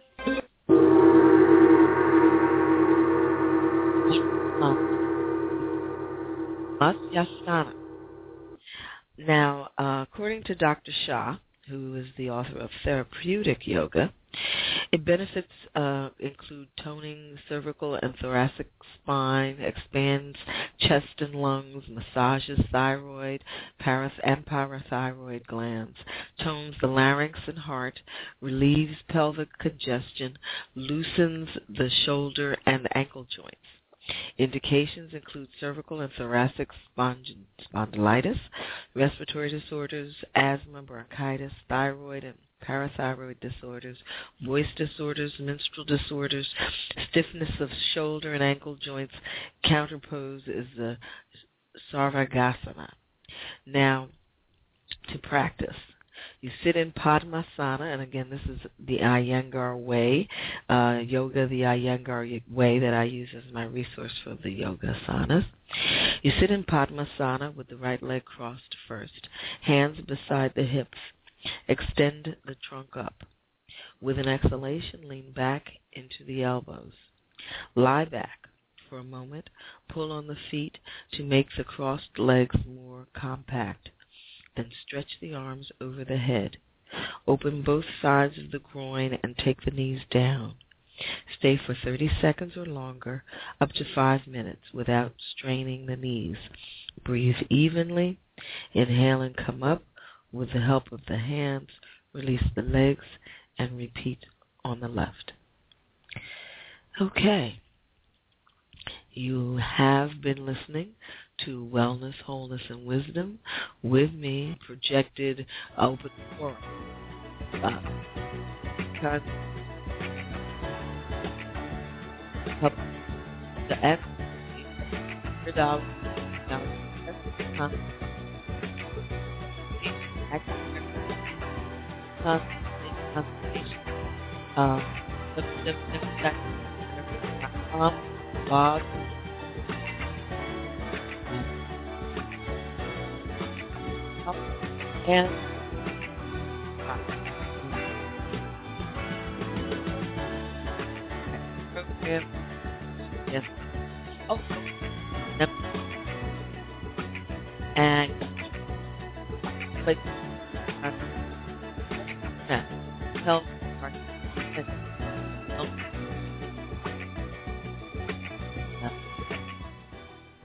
Masyasana. Now, uh, according to Doctor Shah, who is the author of Therapeutic Yoga, it benefits uh, include toning cervical and thoracic spine, expands chest and lungs, massages thyroid, paras and parathyroid glands, tones the larynx and heart, relieves pelvic congestion, loosens the shoulder and ankle joints. Indications include cervical and thoracic spondylitis, respiratory disorders, asthma, bronchitis, thyroid and parathyroid disorders, voice disorders, menstrual disorders, stiffness of shoulder and ankle joints. Counterpose is the Sarvagasana. Now, to practice. You sit in Padmasana, and again, this is the Iyengar way, uh, yoga, the Iyengar way that I use as my resource for the yoga asanas. You sit in Padmasana with the right leg crossed first, hands beside the hips. Extend the trunk up. With an exhalation, lean back into the elbows. Lie back for a moment. Pull on the feet to make the crossed legs more compact. Then stretch the arms over the head. Open both sides of the groin and take the knees down. Stay for thirty seconds or longer, up to five minutes, without straining the knees. Breathe evenly. Inhale and come up. With the help of the hands, release the legs and repeat on the left. Okay. You have been listening to Wellness, Wholeness, and Wisdom with me, projected open forum. Uh, because the X, the out, um, blog, and program. Yes. Oh,